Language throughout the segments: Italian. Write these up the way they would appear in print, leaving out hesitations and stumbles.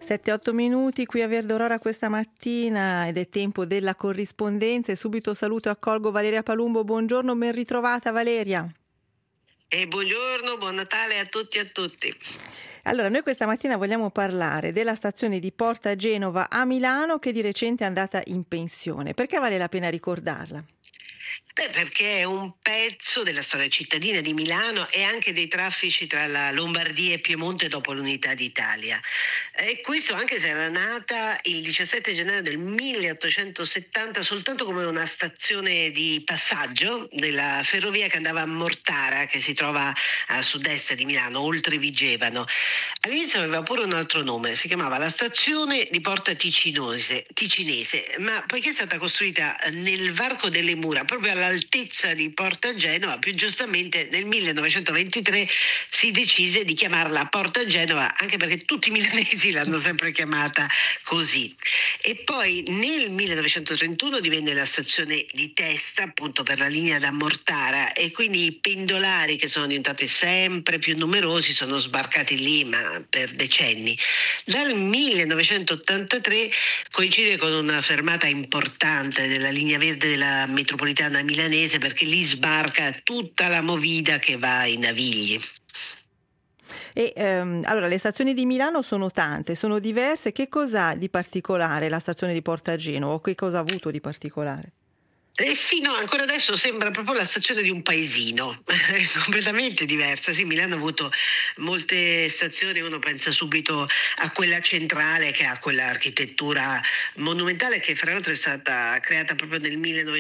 7-8 minuti qui a Verdorora questa mattina ed è tempo della corrispondenza e subito saluto e accolgo Valeria Palumbo. Buongiorno, ben ritrovata Valeria. E buongiorno, buon Natale a tutti e a tutti. Allora, noi questa mattina vogliamo parlare della stazione di Porta Genova a Milano che di recente è andata in pensione. Perché vale la pena ricordarla? Perché è un pezzo della storia cittadina di Milano e anche dei traffici tra la Lombardia e Piemonte dopo l'unità d'Italia. E questo anche se era nata il 17 gennaio del 1870 soltanto come una stazione di passaggio della ferrovia che andava a Mortara, che si trova a sud-est di Milano, oltre Vigevano. All'inizio aveva pure un altro nome, si chiamava la stazione di Porta Ticinese, ma poiché è stata costruita nel varco delle mura, proprio all'altezza di Porta Genova, più giustamente nel 1923 si decise di chiamarla Porta Genova, anche perché tutti i milanesi l'hanno sempre chiamata così. E poi nel 1931 divenne la stazione di testa appunto per la linea da Mortara, e quindi i pendolari, che sono diventati sempre più numerosi, sono sbarcati lì ma per decenni. Dal 1983 coincide con una fermata importante della linea verde della metropolitana milanese, perché lì sbarca tutta la movida che va ai Navigli. E allora, le stazioni di Milano sono tante, sono diverse. Che cosa ha di particolare la stazione di Porta Genova o che cosa ha avuto di particolare? Sì, no, ancora adesso sembra proprio la stazione di un paesino, è completamente diversa. Sì, Milano ha avuto molte stazioni, uno pensa subito a quella centrale che ha quell'architettura monumentale che fra l'altro è stata creata proprio nel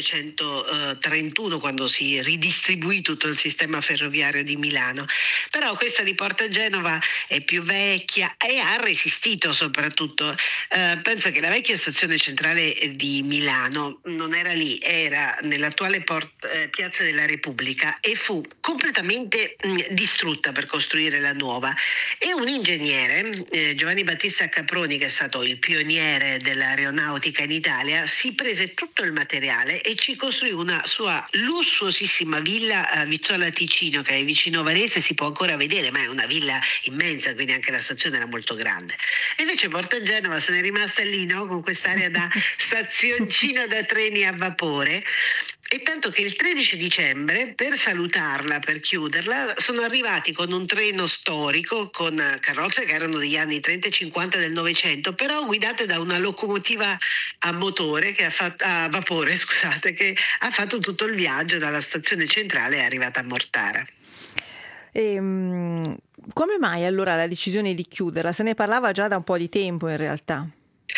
1931 quando si ridistribuì tutto il sistema ferroviario di Milano. Però questa di Porta Genova è più vecchia e ha resistito soprattutto. Pensa che la vecchia stazione centrale di Milano non era lì, era nell'attuale Piazza della Repubblica e fu completamente distrutta per costruire la nuova. E un ingegnere, Giovanni Battista Caproni, che è stato il pioniere dell'aeronautica in Italia, si prese tutto il materiale e ci costruì una sua lussuosissima villa a Vizzola Ticino, che è vicino Varese, si può ancora vedere, ma è una villa immensa, quindi anche la stazione era molto grande. E invece Porta Genova se n'è rimasta lì, no? Con quest'area da stazioncina da treni a vapore. E tanto che il 13 dicembre, per salutarla, per chiuderla, sono arrivati con un treno storico con carrozze che erano degli anni 30 e 50 del Novecento, però guidate da una locomotiva a motore a vapore, scusate, che ha fatto tutto il viaggio dalla stazione centrale e è arrivata a Mortara. Come mai allora la decisione di chiuderla? Se ne parlava già da un po' di tempo in realtà.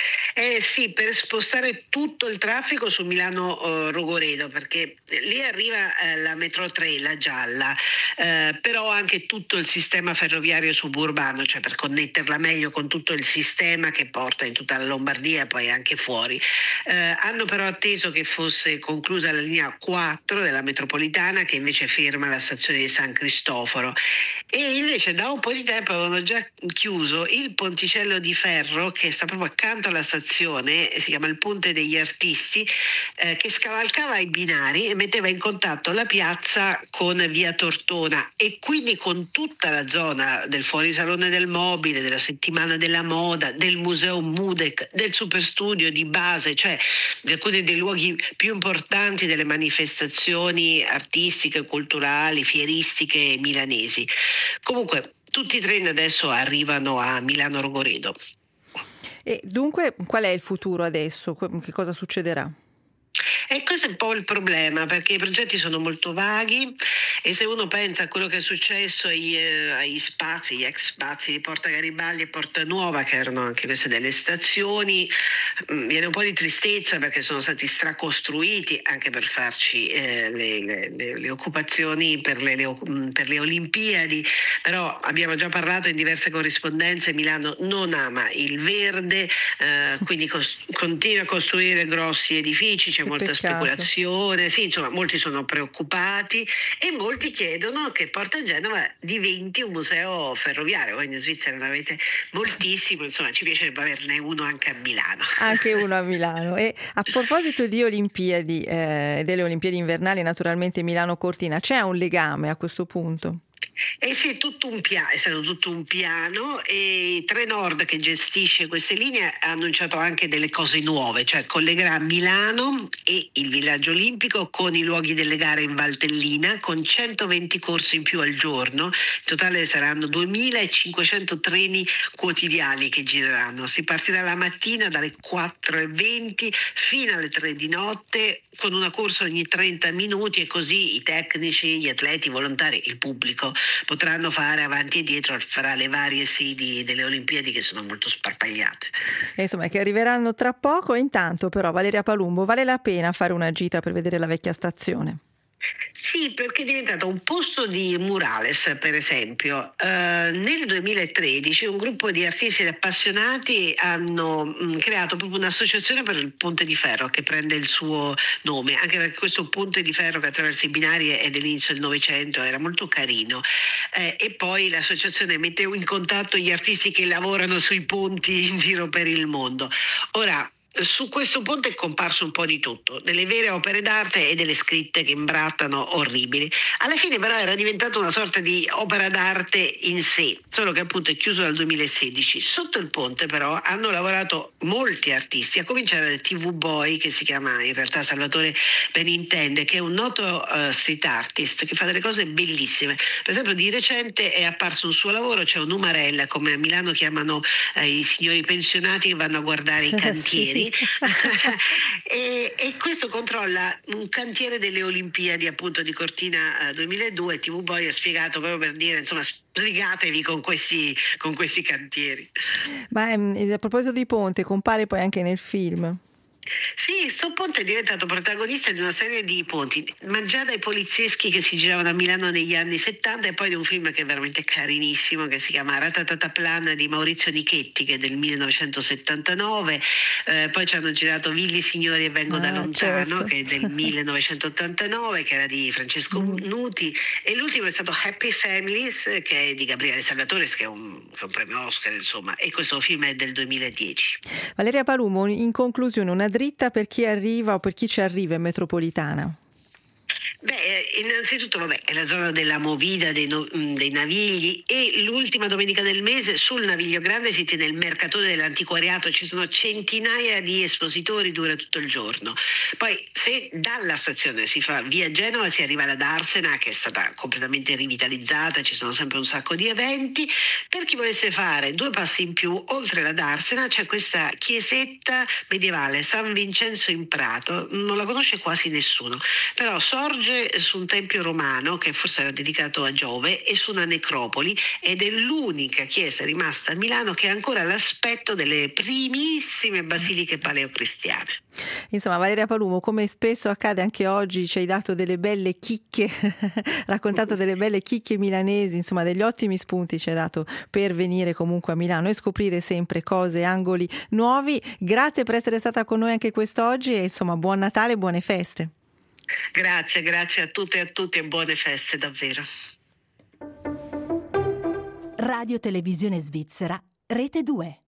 Sì, per spostare tutto il traffico su Milano Rogoredo, perché lì arriva la metro 3, la gialla, però anche tutto il sistema ferroviario suburbano, cioè per connetterla meglio con tutto il sistema che porta in tutta la Lombardia e poi anche fuori. Hanno però atteso che fosse conclusa la linea 4 della metropolitana, che invece ferma la stazione di San Cristoforo, e invece da un po' di tempo avevano già chiuso il ponticello di ferro che sta proprio accanto alla stazione, si chiama il Ponte degli Artisti, che scavalcava i binari e metteva in contatto la piazza con via Tortona e quindi con tutta la zona del Fuorisalone del Mobile, della Settimana della Moda, del Museo Mudec, del Superstudio di base, cioè di alcuni dei luoghi più importanti delle manifestazioni artistiche, culturali, fieristiche milanesi. Comunque tutti i treni adesso arrivano a Milano Rogoredo. E dunque qual è il futuro adesso? Che cosa succederà? E questo è un po' il problema, perché i progetti sono molto vaghi e se uno pensa a quello che è successo agli spazi, gli ex spazi di Porta Garibaldi e Porta Nuova, che erano anche queste delle stazioni, viene un po' di tristezza perché sono stati stracostruiti anche per farci le occupazioni per le Olimpiadi, però abbiamo già parlato in diverse corrispondenze, Milano non ama il verde, quindi continua a costruire grossi edifici, c'è molta speculazione, sì, insomma molti sono preoccupati e molti chiedono che Porta Genova diventi un museo ferroviario. Voi in Svizzera ne avete moltissimo, insomma ci piacerebbe averne uno anche a Milano. Anche uno a Milano. E a proposito di Olimpiadi, delle Olimpiadi invernali, naturalmente Milano-Cortina, c'è un legame a questo punto? Eh sì, è stato tutto un piano, e Trenord, che gestisce queste linee, ha annunciato anche delle cose nuove, cioè collegherà Milano e il villaggio olimpico con i luoghi delle gare in Valtellina, con 120 corsi in più al giorno. In totale saranno 2500 treni quotidiani che gireranno. Si partirà la mattina dalle 4:20 fino alle 3 di notte, con una corsa ogni 30 minuti, e così i tecnici, gli atleti, i volontari, il pubblico potranno fare avanti e dietro fra le varie sedi delle Olimpiadi, che sono molto sparpagliate. E insomma, che arriveranno tra poco. E intanto però, Valeria Palumbo, vale la pena fare una gita per vedere la vecchia stazione? Sì, perché è diventato un posto di murales, per esempio. Nel 2013 un gruppo di artisti ed appassionati hanno creato proprio un'associazione per il Ponte di Ferro, che prende il suo nome, anche perché questo ponte di ferro che attraversa i binari è dell'inizio del Novecento, era molto carino. E poi l'associazione mette in contatto gli artisti che lavorano sui ponti in giro per il mondo. Ora, su questo ponte è comparso un po' di tutto, delle vere opere d'arte e delle scritte che imbrattano orribili. Alla fine però era diventato una sorta di opera d'arte in sé, solo che appunto è chiuso dal 2016. Sotto il ponte però hanno lavorato molti artisti, a cominciare dal TV Boy, che si chiama in realtà Salvatore Benintende, che è un noto street artist che fa delle cose bellissime. Per esempio di recente è apparso un suo lavoro, c'è un Umarella, come a Milano chiamano i signori pensionati che vanno a guardare i cantieri. Sì. E questo controlla un cantiere delle Olimpiadi, appunto, di Cortina 2002. TV Boy ha spiegato, proprio per dire, insomma, sbrigatevi con questi cantieri. Ma a proposito di ponte, compare poi anche nel film. Sì, sto ponte è diventato protagonista di una serie di ponti, ma già dai polizieschi che si giravano a Milano negli anni 70, e poi di un film che è veramente carinissimo, che si chiama Ratatataplan, di Maurizio Nichetti, che è del 1979. Poi ci hanno girato Villi Signori e Vengo da lontano, certo. che è del 1989, che era di Francesco Nuti, e l'ultimo è stato Happy Families, che è di Gabriele Salvatore, che è un premio Oscar, insomma, e questo film è del 2010. Valeria Palumbo, in conclusione, una dritta per chi arriva o per chi ci arriva in metropolitana. Beh, innanzitutto, è la zona della movida dei Navigli, e l'ultima domenica del mese sul Naviglio Grande si tiene il mercatone dell'antiquariato, ci sono centinaia di espositori, dura tutto il giorno. Poi, se dalla stazione si fa via Genova, si arriva alla Darsena, che è stata completamente rivitalizzata, ci sono sempre un sacco di eventi. Per chi volesse fare due passi in più, oltre la Darsena c'è questa chiesetta medievale, San Vincenzo in Prato, non la conosce quasi nessuno, però sorge su un tempio romano che forse era dedicato a Giove e su una necropoli, ed è l'unica chiesa rimasta a Milano che ha ancora l'aspetto delle primissime basiliche paleocristiane. Insomma, Valeria Palumbo, come spesso accade anche oggi, ci hai dato delle belle chicche, raccontato delle belle chicche milanesi, insomma degli ottimi spunti ci hai dato per venire comunque a Milano e scoprire sempre cose, angoli nuovi. Grazie per essere stata con noi anche quest'oggi e insomma buon Natale e buone feste. Grazie a tutte e a tutti, e buone feste davvero. Radio Televisione Svizzera, Rete 2.